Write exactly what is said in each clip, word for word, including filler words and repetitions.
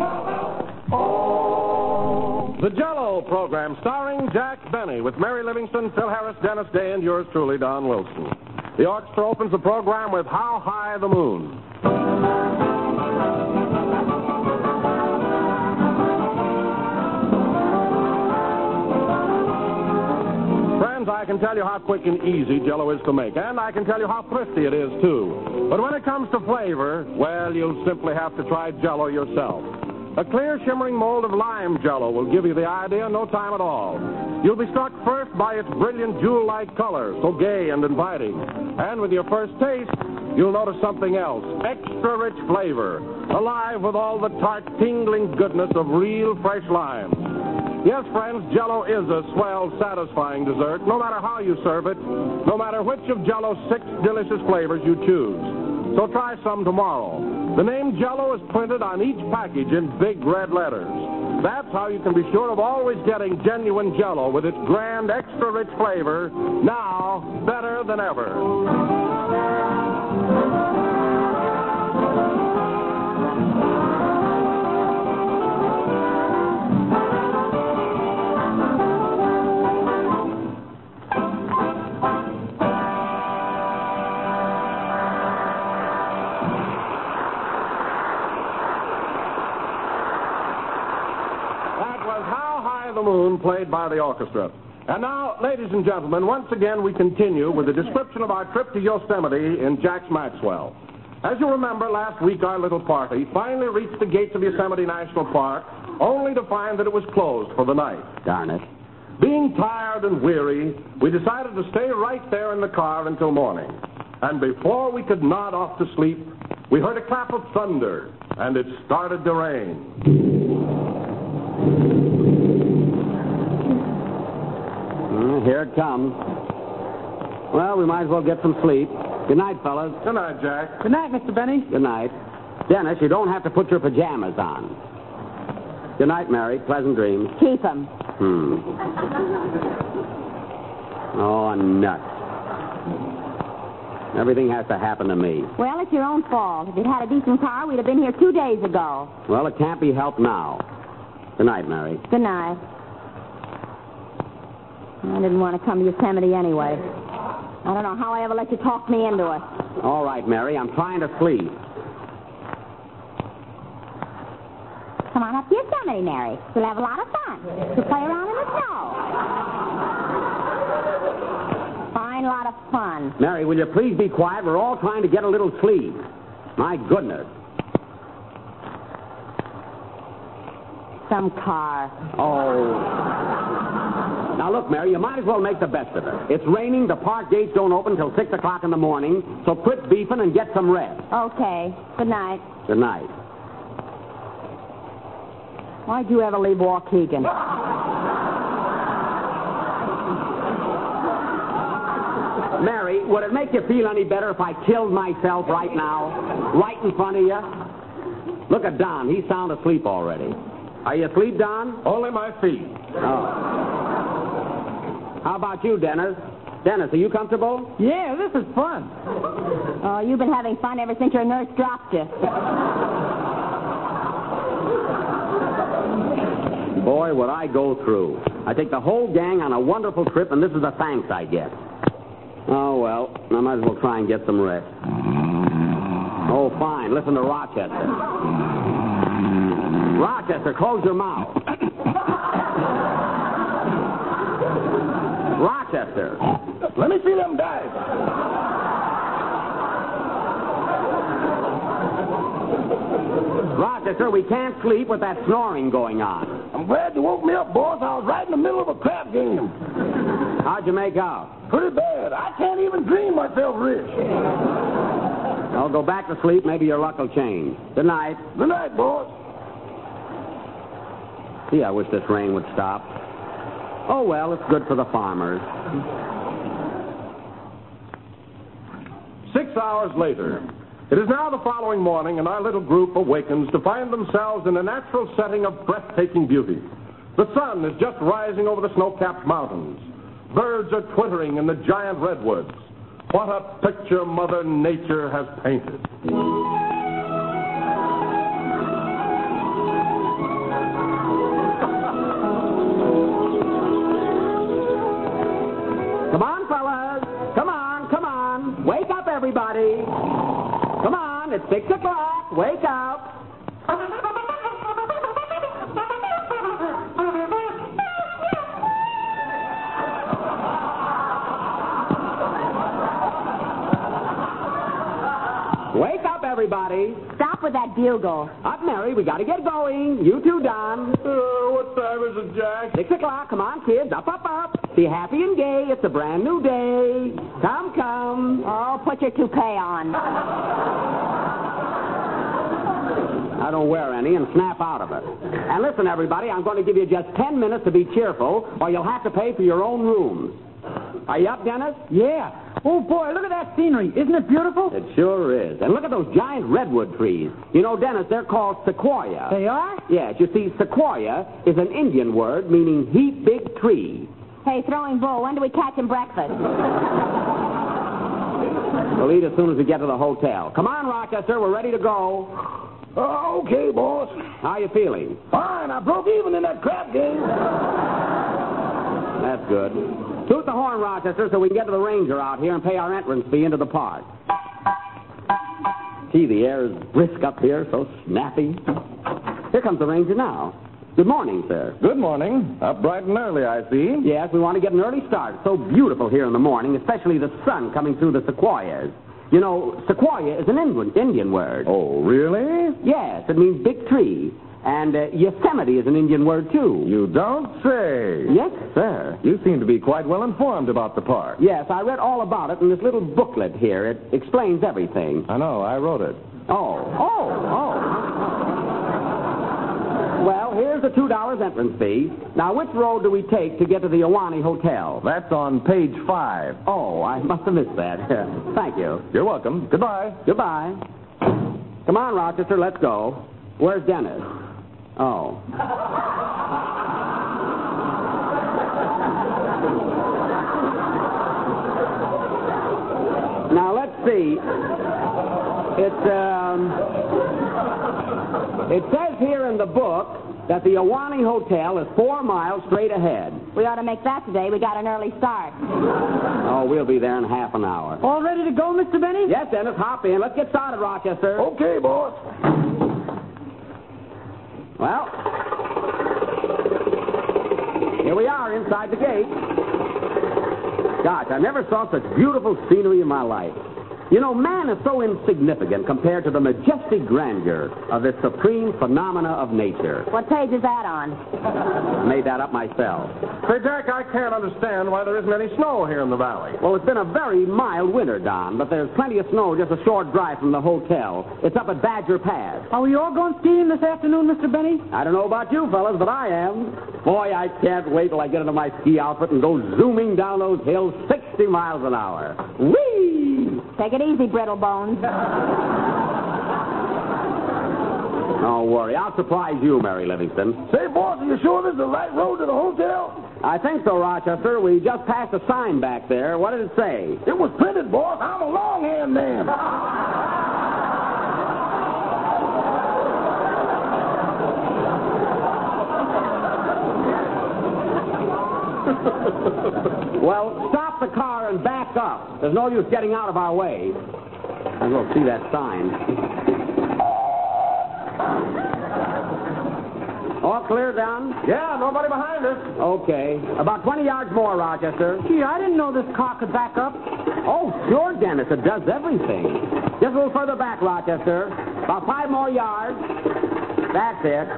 The Jell-O program starring Jack Benny with Mary Livingston, Phil Harris, Dennis Day, and yours truly, Don Wilson. The orchestra opens the program with How High the Moon. Friends, I can tell you how quick and easy Jell-O is to make, and I can tell you how thrifty it is, too. But when it comes to flavor, well, you'll simply have to try Jell-O yourself. A clear, shimmering mold of lime Jell-O will give you the idea in no time at all. You'll be struck first by its brilliant jewel-like color, so gay and inviting. And with your first taste, you'll notice something else, extra rich flavor, alive with all the tart, tingling goodness of real fresh limes. Yes, friends, Jell-O is a swell, satisfying dessert, no matter how you serve it, no matter which of Jell-O's six delicious flavors you choose. So try some tomorrow. The name Jell-O is printed on each package in big red letters. That's how you can be sure of always getting genuine Jell-O with its grand, extra-rich flavor, now better than ever. The Moon, played by the orchestra. And now, ladies and gentlemen, once again we continue with the description of our trip to Yosemite in Jack's Maxwell. As you remember, last week our little party finally reached the gates of Yosemite National Park, only to find that it was closed for the night. Darn it. Being tired and weary, we decided to stay right there in the car until morning. And before we could nod off to sleep, we heard a clap of thunder, and it started to rain. Here it comes. Well, we might as well get some sleep. Good night, fellas. Good night, Jack. Good night, Mister Benny. Good night. Dennis, you don't have to put your pajamas on. Good night, Mary. Pleasant dreams. Keep 'em. Hmm. Oh, nuts. Everything has to happen to me. Well, it's your own fault. If you'd had a decent car, we'd have been here two days ago. Well, it can't be helped now. Good night, Mary. Good night. I didn't want to come to Yosemite anyway. I don't know how I ever let you talk me into it. All right, Mary, I'm trying to sleep. Come on up to Yosemite, Mary. We'll have a lot of fun. We'll play around in the snow. Fine lot of fun. Mary, will you please be quiet? We're all trying to get a little sleep. My goodness. Some car. Oh. Now, look, Mary, you might as well make the best of it. It's raining. The park gates don't open until six o'clock in the morning, so quit beefing and get some rest. Okay. Good night. Good night. Why'd you ever leave Waukegan? Mary, would it make you feel any better if I killed myself right now? Right in front of you? Look at Don. He's sound asleep already. Are you asleep, Don? Only my feet. Oh. How about you, Dennis? Dennis, are you comfortable? Yeah, this is fun. Oh, you've been having fun ever since your nurse dropped you. Boy, what I go through. I take the whole gang on a wonderful trip, and this is the thanks I get. Oh, well, I might as well try and get some rest. Oh, fine. Listen to Rochester. Rochester, close your mouth. Rochester. Let me see them dive. Rochester, we can't sleep with that snoring going on. I'm glad you woke me up, boss. I was right in the middle of a crap game. How'd you make out? Pretty bad. I can't even dream myself rich. I'll go back to sleep. Maybe your luck will change. Good night. Good night, boss. Gee, I wish this rain would stop. Oh, well, it's good for the farmers. Six hours later. It is now the following morning, and our little group awakens to find themselves in a natural setting of breathtaking beauty. The sun is just rising over the snow-capped mountains. Birds are twittering in the giant redwoods. What a picture Mother Nature has painted. on. It's six o'clock. Wake up. Wake up, everybody. Stop with that bugle. Up, Mary. We got to get going. You too, Don. Uh, what time is it, Jack? Six o'clock. Come on, kids. Up, up, up. Be happy and gay. It's a brand new day. Come, come. Oh, put your toupee on. I don't wear any and snap out of it. And listen, everybody, I'm going to give you just ten minutes to be cheerful, or you'll have to pay for your own rooms. Are you up, Dennis? Yeah. Oh, boy, look at that scenery. Isn't it beautiful? It sure is. And look at those giant redwood trees. You know, Dennis, they're called sequoia. They are? Yes, you see, sequoia is an Indian word meaning heap big tree. Hey, Throwing Bull, when do we catch him breakfast? We'll eat as soon as we get to the hotel. Come on, Rochester, we're ready to go. Oh, okay, boss. How you feeling? Fine. I broke even in that crap game. That's good. Toot the horn, Rochester, so we can get to the ranger out here and pay our entrance fee into the park. Gee, the air is brisk up here, so snappy. Here comes the ranger now. Good morning, sir. Good morning. Up bright and early, I see. Yes, we want to get an early start. It's so beautiful here in the morning, especially the sun coming through the sequoias. You know, sequoia is an Indian, Indian word. Oh, really? Yes, it means big tree. And uh, Yosemite is an Indian word, too. You don't say. Yes, sir. You seem to be quite well informed about the park. Yes, I read all about it in this little booklet here. It explains everything. I know. I wrote it. Oh, oh, oh. Well, here's the two dollars entrance fee. Now, which road do we take to get to the Ahwahnee Hotel? That's on page five. Oh, I must have missed that. Thank you. You're welcome. Goodbye. Goodbye. Come on, Rochester, let's go. Where's Dennis? Oh. Now, let's see. It, um, it says here in the book that the Ahwahnee Hotel is four miles straight ahead. We ought to make that today. We got an early start. Oh, we'll be there in half an hour. All ready to go, Mister Benny? Yes, Dennis, hop in. Let's get started, Rochester. Okay, boss. Well, here we are inside the gate. Gosh, I never saw such beautiful scenery in my life. You know, man is so insignificant compared to the majestic grandeur of this supreme phenomena of nature. What page is that on? I made that up myself. Say, Jack, I can't understand why there isn't any snow here in the valley. Well, it's been a very mild winter, Don, but there's plenty of snow just a short drive from the hotel. It's up at Badger Pass. Are we all going skiing this afternoon, Mister Benny? I don't know about you fellas, but I am. Boy, I can't wait till I get into my ski outfit and go zooming down those hills sixty miles an hour. Whee! Take it easy, brittle bones. Don't worry. I'll surprise you, Mary Livingston. Say, boss, are you sure this is the right road to the hotel? I think so, Rochester. We just passed a sign back there. What did it say? It was printed, boss. I'm a longhand man. Well, stop the car and back up. There's no use getting out of our way. I'll go see that sign. All clear, Don? Yeah, nobody behind us. Okay. About twenty yards more, Rochester. Gee, I didn't know this car could back up. Oh, sure, Dennis. It does everything. Just a little further back, Rochester. About five more yards. That's it.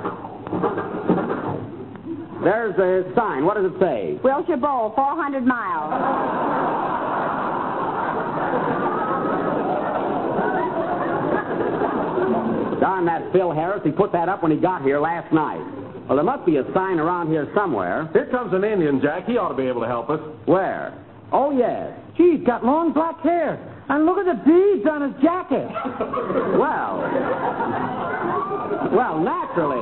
There's the sign. What does it say? Wilshire Bowl, four hundred miles. Darn that Phil Harris. He put that up when he got here last night. Well, there must be a sign around here somewhere. Here comes an Indian, Jack. He ought to be able to help us. Where? Oh, yes. Gee, he's got long black hair. And look at the beads on his jacket. Well. Well, naturally.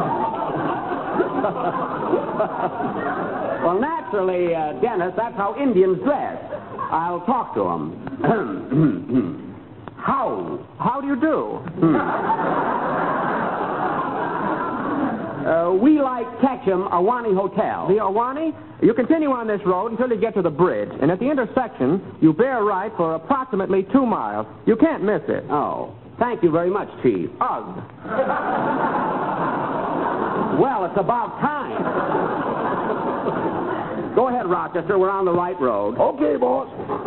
Well, naturally, uh, Dennis, that's how Indians dress. I'll talk to him. How? How do you do? Hmm. Uh, we like Ketchum, Ahwahnee Hotel. The Ahwahnee? You continue on this road until you get to the bridge, and at the intersection, you bear right for approximately two miles. You can't miss it. Oh. Thank you very much, Chief. Ugh. Well, it's about time. Go ahead, Rochester. We're on the right road. Okay, boss.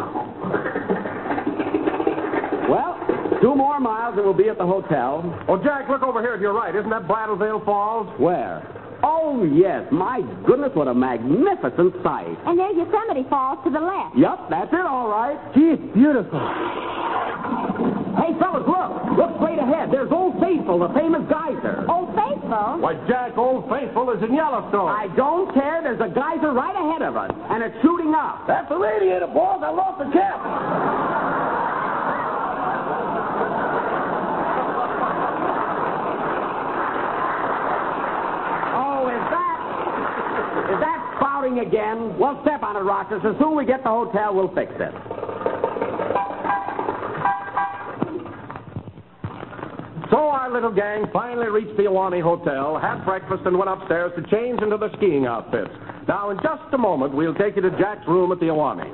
Well, two more miles and we'll be at the hotel. Oh, Jack, look over here if you're right. Isn't that Blattleville Falls? Where? Oh, yes. My goodness, what a magnificent sight. And there's Yosemite Falls to the left. Yep, that's it, all right. Gee, it's beautiful. Hey, fellas, look. Look straight ahead. There's Old Faithful, the famous geyser. Old Faithful? Why, Jack, Old Faithful is in Yellowstone. I don't care. There's a geyser right ahead of us, and it's shooting up. That's the radiator, boss. I lost the cap. Is that spouting again? Well, step on it, Rochester. As soon as we get to the hotel, we'll fix it. So our little gang finally reached the Ahwahnee Hotel, had breakfast, and went upstairs to change into their skiing outfits. Now, in just a moment, we'll take you to Jack's room at the Ahwahnee.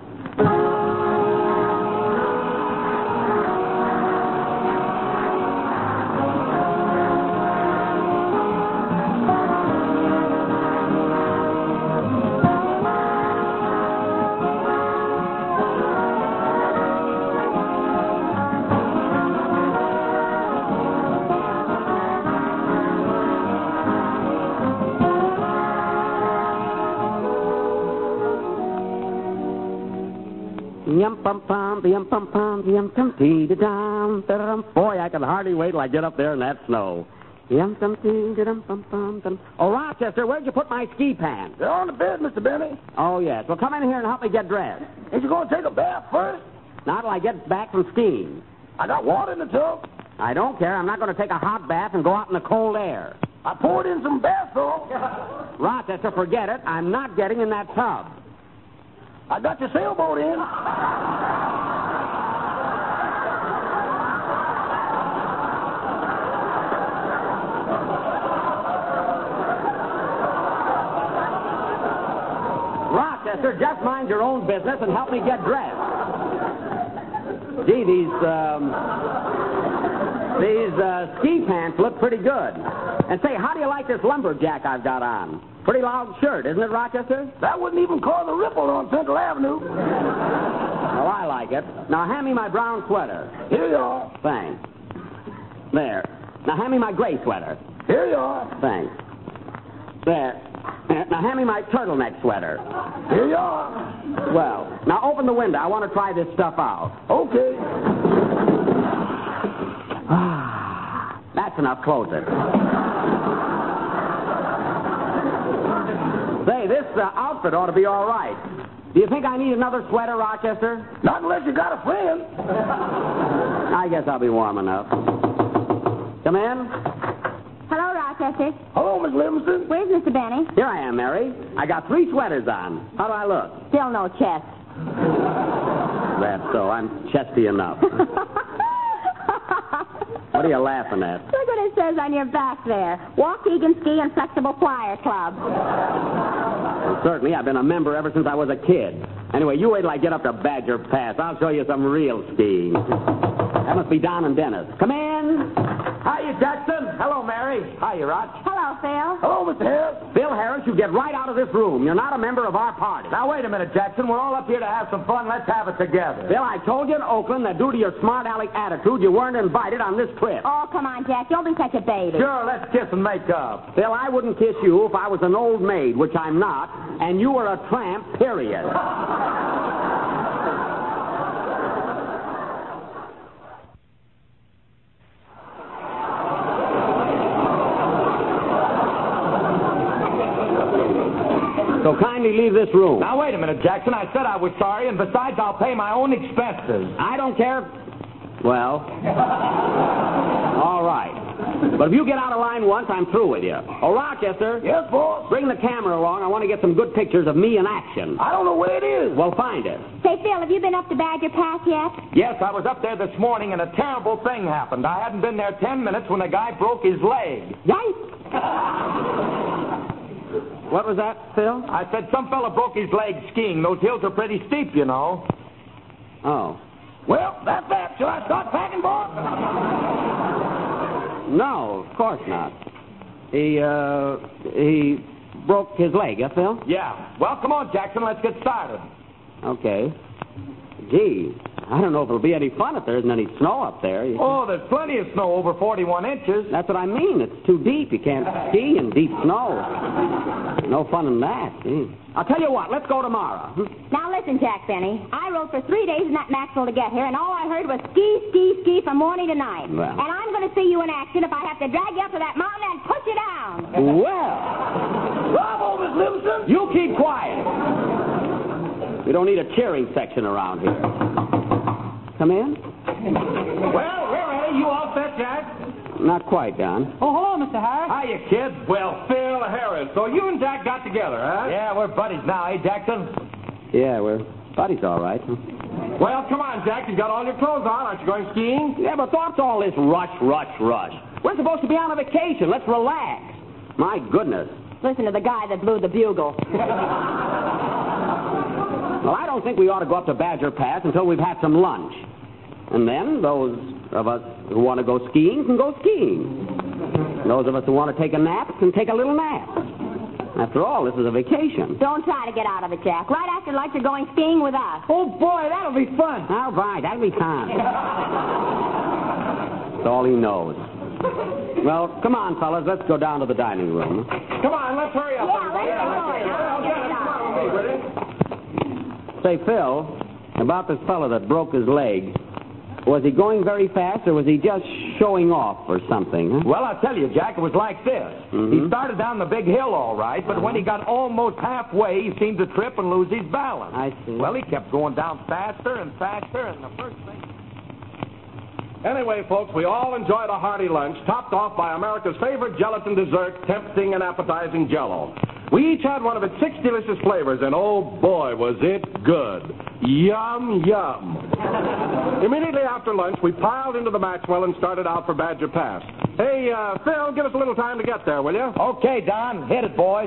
Yum pum pum, yum pum pum, yum tum tee da dum da dum. Boy, I can hardly wait till I get up there in that snow. Yum tum tee da dum pum pum dum. Oh, Rochester, where'd you put my ski pants? They're on the bed, Mister Benny. Oh, yes. Well, come in here and help me get dressed. Ain't you going to take a bath first? Not till I get back from skiing. I got water in the tub. I don't care. I'm not going to take a hot bath and go out in the cold air. I poured in some bath salt. Rochester, forget it. I'm not getting in that tub. I got your sailboat in. Rochester, just mind your own business and help me get dressed. Gee, these, um, these uh, ski pants look pretty good. And say, how do you like this lumberjack I've got on? Pretty loud shirt, isn't it, Rochester? That wouldn't even cause a ripple on Central Avenue. Well, I like it. Now, hand me my brown sweater. Here you are. Thanks. There. Now, hand me my gray sweater. Here you are. Thanks. There. Now, hand me my turtleneck sweater. Here you are. Well, now open the window. I want to try this stuff out. Okay. That's enough. Close it. Say, this uh, outfit ought to be all right. Do you think I need another sweater, Rochester? Not unless you got a friend. I guess I'll be warm enough. Come in. Hello, Rochester. Hello, Miss Livingston. Where's Mister Benny? Here I am, Mary. I got three sweaters on. How do I look? Still no chest. That's so. I'm chesty enough. What are you laughing at? Look what it says on your back there. Waukegan Ski and Flexible Flyer Club. Well, certainly, I've been a member ever since I was a kid. Anyway, you wait till I get up to Badger Pass. I'll show you some real skiing. That must be Don and Dennis. Come in. Hiya, Jackson. Hello, Mary. Hiya, Roch. Hello, Phil. Hello, Mister Harris. Bill Harris, you get right out of this room. You're not a member of our party. Now, wait a minute, Jackson. We're all up here to have some fun. Let's have it together. Bill, I told you in Oakland that due to your smart aleck attitude, you weren't invited on this trip. Oh, come on, Jack. Don't be such a baby. Sure, let's kiss and make up. Bill, I wouldn't kiss you if I was an old maid, which I'm not, and you were a tramp, period. So kindly leave this room. Now, wait a minute, Jackson. I said I was sorry, and besides, I'll pay my own expenses. I don't care. Well, all right. But if you get out of line once, I'm through with you. Oh, Rochester. Yes, boss. Bring the camera along. I want to get some good pictures of me in action. I don't know where it is. Well, find it. Say, Phil, have you been up to Badger Pass yet? Yes, I was up there this morning, and a terrible thing happened. I hadn't been there ten minutes when a guy broke his leg. Yikes. What was that, Phil? I said some fella broke his leg skiing. Those hills are pretty steep, you know. Oh. Well, that's that. Shall I start packing, boy? No, of course not. He, uh, he broke his leg, huh, Phil? Yeah. Well, come on, Jackson. Let's get started. Okay. Gee, I don't know if it'll be any fun if there isn't any snow up there. Oh, there's plenty of snow over forty-one inches. That's what I mean. It's too deep. You can't ski in deep snow. No fun in that. Gee. I'll tell you what. Let's go tomorrow. Now listen, Jack Benny. I rode for three days in that Maxwell to get here, and all I heard was ski, ski, ski from morning to night. Well. And I'm going to see you in action if I have to drag you up to that mountain and push you down. Well. Bravo, Miss Livingston. You keep quiet. We don't need a cheering section around here. Come in? Well, we're ready. You all set, Jack? Not quite, Don. Oh, hello, Mister Harris. Hiya, kids. Well, Phil Harris. So you and Jack got together, huh? Yeah, we're buddies now, eh, Jackson? Yeah, we're buddies, all right. Well, come on, Jack. You've got all your clothes on. Aren't you going skiing? Yeah, but what's all this rush, rush, rush? We're supposed to be on a vacation. Let's relax. My goodness. Listen to the guy that blew the bugle. Well, I don't think we ought to go up to Badger Pass until we've had some lunch. And then those of us who want to go skiing can go skiing. Those of us who want to take a nap can take a little nap. After all, this is a vacation. Don't try to get out of it, Jack. Right after lunch, you're going skiing with us. Oh, boy, that'll be fun. All right, that'll be fun. That's all he knows. Well, come on, fellas. Let's go down to the dining room. Come on, let's hurry up. Yeah, let's get going. I'll get it out. Say, Phil, about this fellow that broke his leg, was he going very fast or was he just showing off or something? Huh? Well, I'll tell you, Jack, it was like this. Mm-hmm. He started down the big hill all right, but when he got almost halfway, he seemed to trip and lose his balance. I see. Well, he kept going down faster and faster, and the first thing... Anyway, folks, we all enjoyed a hearty lunch, topped off by America's favorite gelatin dessert, tempting and appetizing Jell-O. We each had one of its six delicious flavors, and oh boy, was it good. Yum, yum. Immediately after lunch, we piled into the Maxwell and started out for Badger Pass. Hey, uh, Phil, give us a little time to get there, will you? Okay, Don, hit it, boys.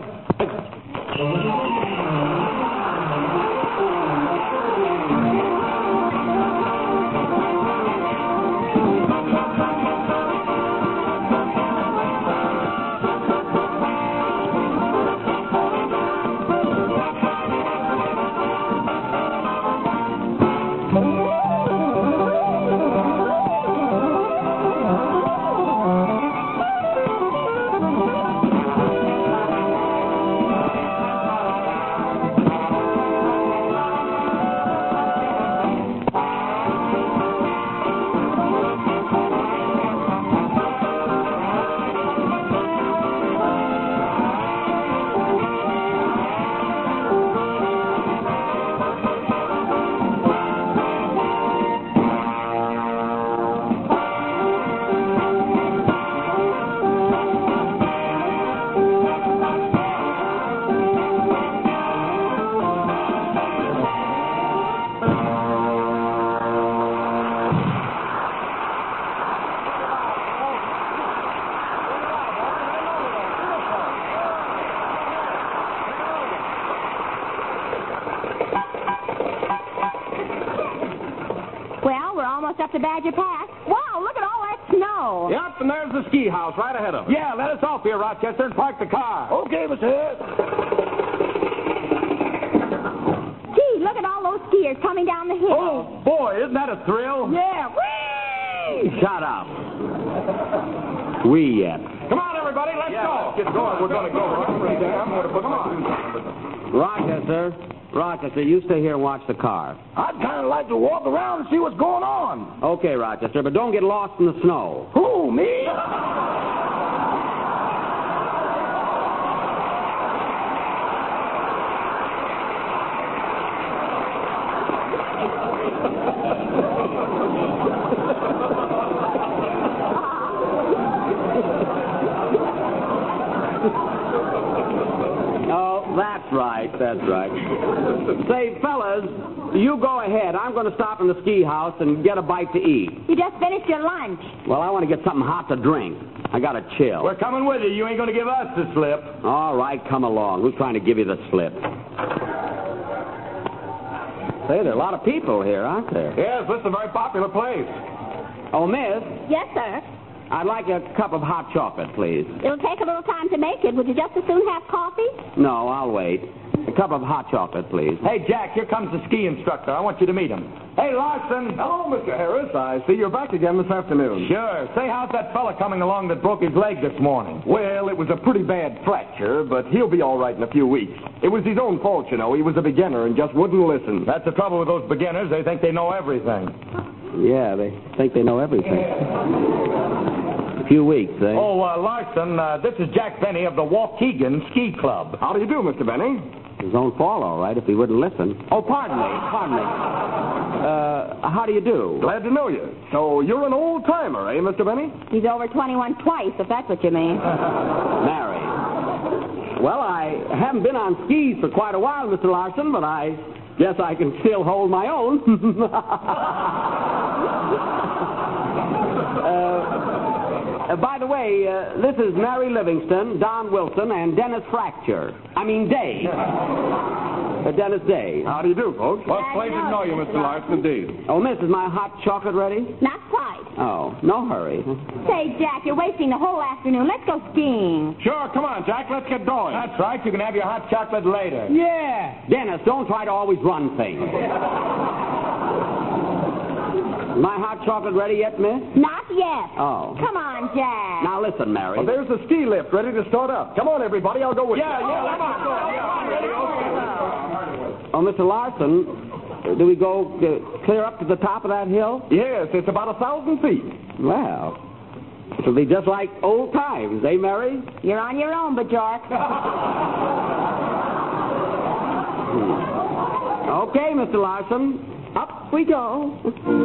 Up to Badger Pass. Wow, look at all that snow. Yep, and there's the ski house right ahead of us. Yeah, let us off here, Rochester, and park the car. Okay, Mister Head. Gee, look at all those skiers coming down the hill. Oh, boy, isn't that a thrill? Yeah, whee! Shut up. We yet. Come on, everybody, let's Yeah, go. let's get going. We're going to go. I'm going to put on. Rochester, Rochester, you stay here and watch the car. I'd kind of like to walk around and see what's going on. Okay, Rochester, but don't get lost in the snow. Who, me? That's right, that's right. Say, fellas, you go ahead. I'm going to stop in the ski house and get a bite to eat. You just finished your lunch. Well, I want to get something hot to drink. I got to chill. We're coming with you. You ain't going to give us the slip. All right, come along. Who's trying to give you the slip? Say, there are a lot of people here, aren't there? Yes, this is a very popular place. Oh, miss, Yes, sir. I'd like a cup of hot chocolate, please. It'll take a little time to make it. Would you just as soon have coffee? No, I'll wait. A cup of hot chocolate, please. Hey, Jack, here comes the ski instructor. I want you to meet him. Hey, Larson. Hello, Mister Harris. I see you're back again this afternoon. Sure. Say, how's that fella coming along that broke his leg this morning? Well, it was a pretty bad fracture, but he'll be all right in a few weeks. It was his own fault, you know. He was a beginner and just wouldn't listen. That's the trouble with those beginners. They think they know everything. Yeah, they think they know everything. A few weeks, eh? Oh, uh, Larson, uh, this is Jack Benny of the Waukegan Ski Club. How do you do, Mister Benny? His own fault, all right, if he wouldn't listen. Oh, pardon me, pardon me. Uh, how do you do? Glad to know you. So you're an old-timer, eh, Mister Benny? He's over twenty-one twice, if that's what you mean. Mary. Well, I haven't been on skis for quite a while, Mister Larson, but I guess I can still hold my own. uh, Uh, by the way, uh, this is Mary Livingston, Don Wilson, and Dennis Fracture. I mean, Day. Uh, Dennis Day. How do you do, folks? Well, it's a pleasure to know you, Mister Larson, indeed. Oh, miss, is my hot chocolate ready? Not quite. Oh, no hurry. Say, Jack, you're wasting the whole afternoon. Let's go skiing. Sure, come on, Jack. Let's get going. That's right. You can have your hot chocolate later. Yeah. Dennis, don't try to always run things. My hot chocolate ready yet, miss? Not yet. Oh. Come on, Jack. Now listen, Mary. Well, there's the ski lift ready to start up. Come on, everybody. I'll go with Yeah, you. yeah, come on. Oh, Mister Larson, do we go uh, clear up to the top of that hill? Yes, it's about a thousand feet. Well, it'll be just like old times, eh, Mary? You're on your own, Bajork. Okay, Mister Larson. Up we go.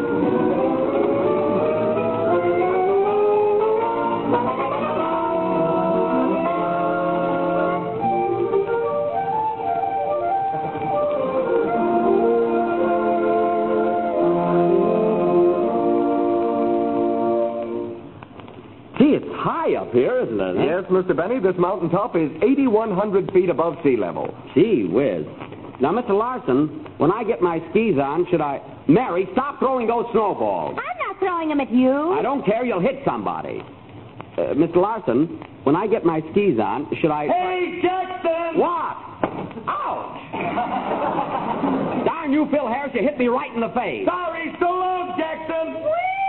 Gee, it's high up here, isn't it? Yes, Mister Benny, this mountaintop is eighty-one hundred feet above sea level. Gee whiz. Now, Mister Larson, when I get my skis on, should I... Mary, stop throwing those snowballs. I'm not throwing them at you. I don't care. You'll hit somebody. Uh, Mister Larson, when I get my skis on, should I... Hey, Jackson! What? Ouch! Darn you, Phil Harris, you hit me right in the face. Sorry, so long, Jackson.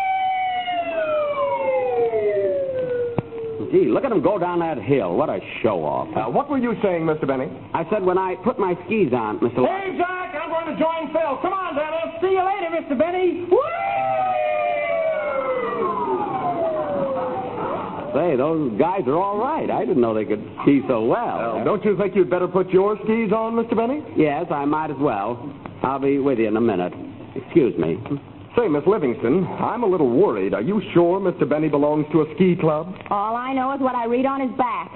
Gee, look at him go down that hill. What a show-off. Uh, what were you saying, Mister Benny? I said when I put my skis on, Mister Larson... Hey, Jack, I'm going to join Phil. Come on, Dennis. See you later, Mister Benny. Say, those guys are all right. I didn't know they could ski so well. Well, don't you think you'd better put your skis on, Mister Benny? Yes, I might as well. I'll be with you in a minute. Excuse me. Say, Miss Livingston, I'm a little worried. Are you sure Mister Benny belongs to a ski club? All I know is what I read on his back.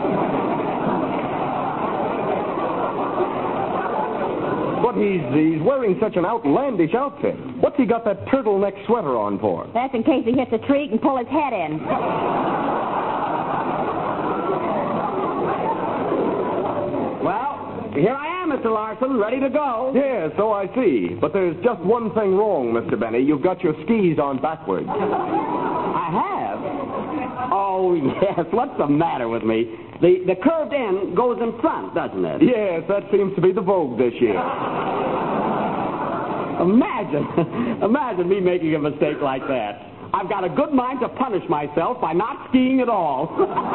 But he's he's wearing such an outlandish outfit. What's he got that turtleneck sweater on for? That's in case he hits a tree and pull his head in. Well, here I am, Mister Larson, ready to go. Yeah, so I see. But there's just one thing wrong, Mister Benny. You've got your skis on backwards. I have? Oh, yes. What's the matter with me? The, the curved end goes in front, doesn't it? Yes, that seems to be the vogue this year. Imagine, imagine me making a mistake like that. I've got a good mind to punish myself by not skiing at all.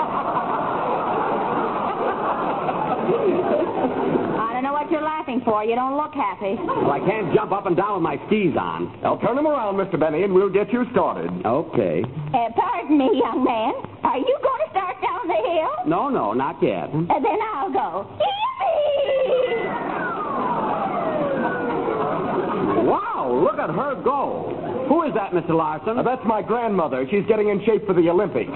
I don't know what you're laughing for. You don't look happy. Well, I can't jump up and down with my skis on. I'll turn them around, Mister Benny, and we'll get you started. Okay. Uh, pardon me, young man. Are you going to start down the hill? No, no, not yet. Uh, then I'll go. Yippee! Wow, look at her go. Who is that, Mister Larson? Uh, that's my grandmother. She's getting in shape for the Olympics.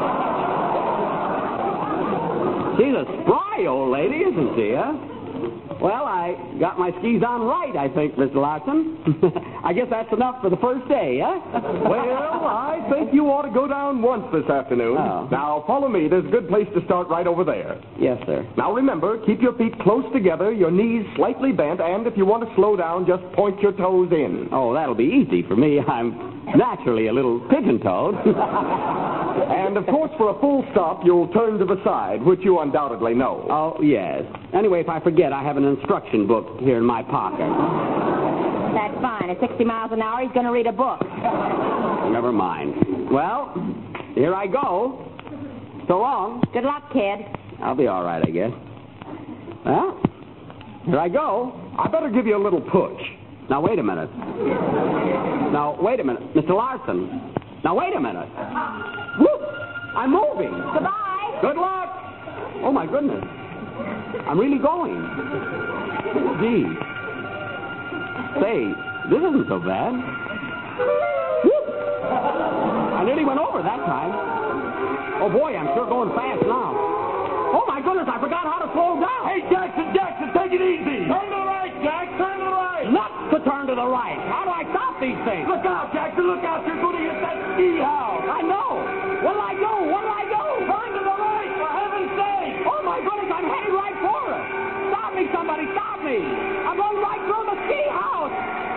She's a spry old lady, isn't she, huh? Well, I got my skis on right, I think, Mister Larson. I guess that's enough for the first day, huh? Well, I think you ought to go down once this afternoon. Oh. Now, follow me. There's a good place to start right over there. Yes, sir. Now, remember, keep your feet close together, your knees slightly bent, and if you want to slow down, just point your toes in. Oh, that'll be easy for me. I'm naturally a little pigeon-toed. And, of course, for a full stop, you'll turn to the side, which you undoubtedly know. Oh, yes. Anyway, if I forget, I have an instruction book here in my pocket. That's fine. At sixty miles an hour, he's going to read a book. Never mind. Well, here I go. So long. Good luck, kid. I'll be all right, I guess. Well, here I go. I better give you a little push. Now, wait a minute. Now, wait a minute. Mister Larson. Now, wait a minute. Whoop! I'm moving. Goodbye. Good luck. Oh, my goodness. I'm really going. Gee. Say, this isn't so bad. Whoop! I nearly went over that time. Oh, boy, I'm sure going fast now. Oh, my goodness, I forgot how to slow down. Hey, Jackson, Jackson, take it easy. Turn to the right, Jack. Turn to the right. Nuts to turn to the right. How do I stop these things? Look out, Jackson. Look out. You're going to hit that ski house. I know. What'll I do? What'll I do? Turn to the right, for heaven's sake. Oh, my goodness, I'm heading right for it. Stop me, somebody. Stop me. I'm going right through the ski house.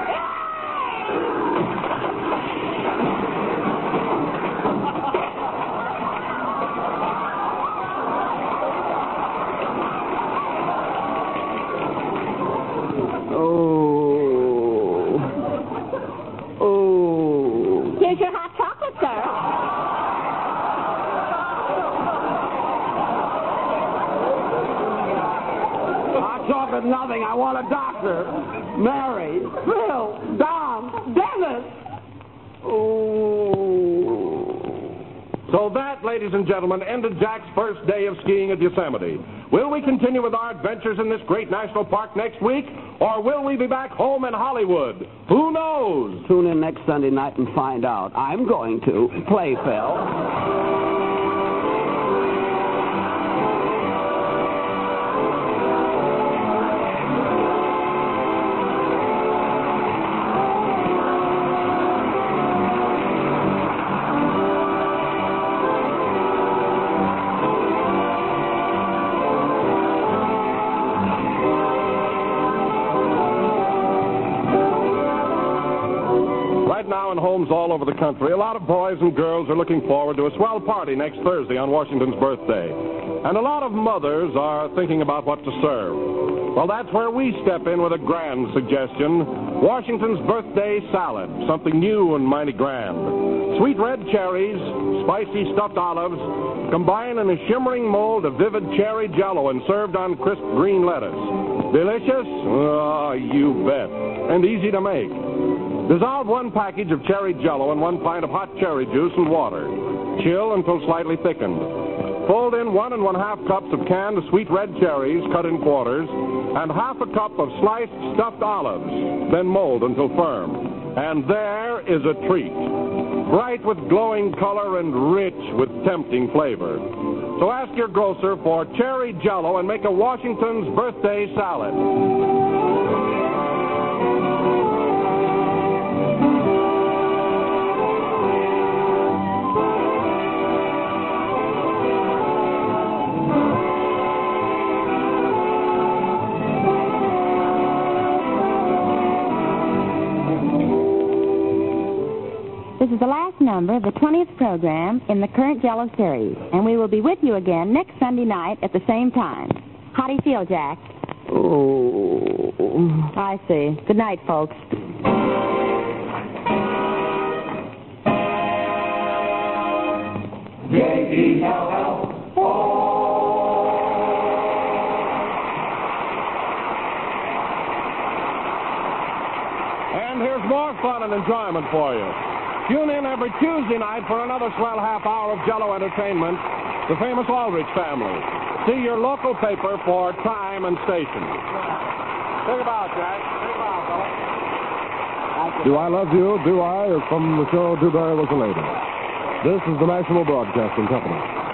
Oh. Oh. Here's your hot chocolate, sir. Hot chocolate, nothing. I want a doctor. Mary, Phil, Don, Dennis. Oh. So that, ladies and gentlemen, ended Jack's first day of skiing at Yosemite. Will we continue with our adventures in this great national park next week, or will we be back home in Hollywood? Who knows? Tune in next Sunday night and find out. I'm going to play, Phil. Now in homes all over the country, a lot of boys and girls are looking forward to a swell party next Thursday on Washington's birthday. And a lot of mothers are thinking about what to serve. Well, that's where we step in with a grand suggestion. Washington's birthday salad, something new and mighty grand. Sweet red cherries, spicy stuffed olives, combined in a shimmering mold of vivid cherry jello and served on crisp green lettuce. Delicious? Oh, you bet. And easy to make. Dissolve one package of cherry jello in one pint of hot cherry juice and water. Chill until slightly thickened. Fold in one and one half cups of canned sweet red cherries cut in quarters and half a cup of sliced stuffed olives. Then mold until firm. And there is a treat. Bright with glowing color and rich with tempting flavor. So ask your grocer for cherry jello and make a Washington's birthday salad. This is the last number of the twentieth program in the current Jello series, and we will be with you again next Sunday night at the same time. How do you feel, Jack? Oh. I see. Good night, folks. J E L L O. And here's more fun and enjoyment for you. Tune in every Tuesday night for another swell half hour of Jello entertainment, The Famous Aldrich Family. See your local paper for time and station. Think about, Jack. Think about, fella. Do I Love You? Do I? From the show Dewberry Was a Lady. This is the National Broadcasting Company.